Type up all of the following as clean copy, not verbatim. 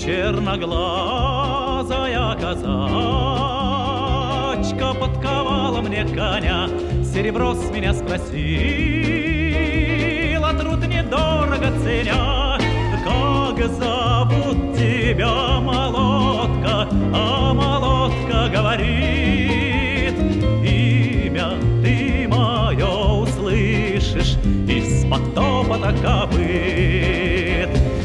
Черноглазая казачка подковала мне коня, серебро с меня спросила, труд недорого ценя. Как зовут тебя, молодка? А молодка говорит: имя ты мое услышишь из-под топота копыт.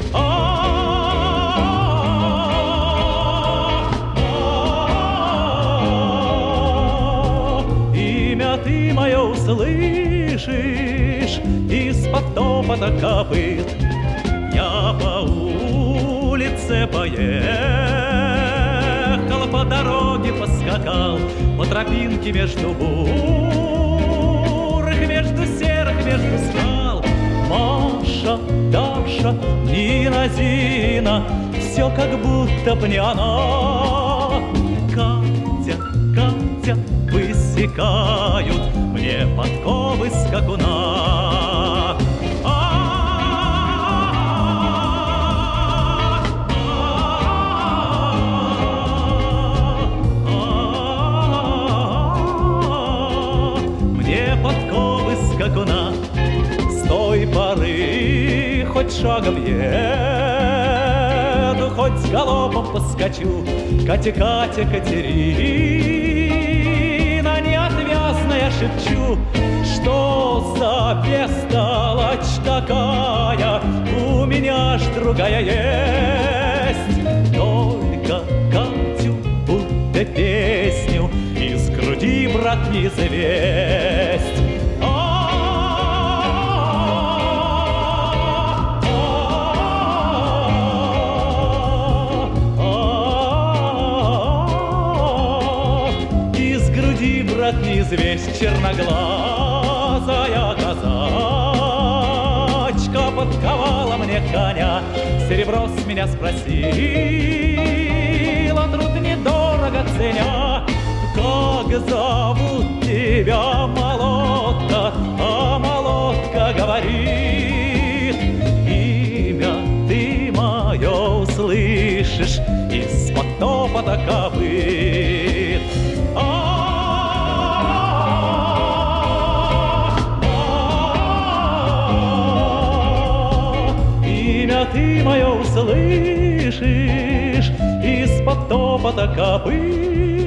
Имя ты мое услышишь из-под топота копыт. Я по улице поехал, по дороге поскакал, по тропинке между бурых, между серых, между скал. Маша, Даша, Нина, Зина, все как будто б не она. Катя, Катя, высекают мне подковы скакуна. Подковы скакуна. С той поры хоть шагом еду, хоть с галопом поскочу. Катя, Катя, Катерина, неотвязная шепчу, что за бестолочь такая, у меня ж другая есть. Только Катю будто песню из груди, брат, не завесть. Из груди, брат, не завесть. Черноглазая казачка подковала мне коня, серебро с меня спросила, труд недорого ценя. Как зовут тебя, молодка? А молодка говорит: имя ты мое услышишь из-под топота копыт. Имя ты мое услышишь из-под топота копыт.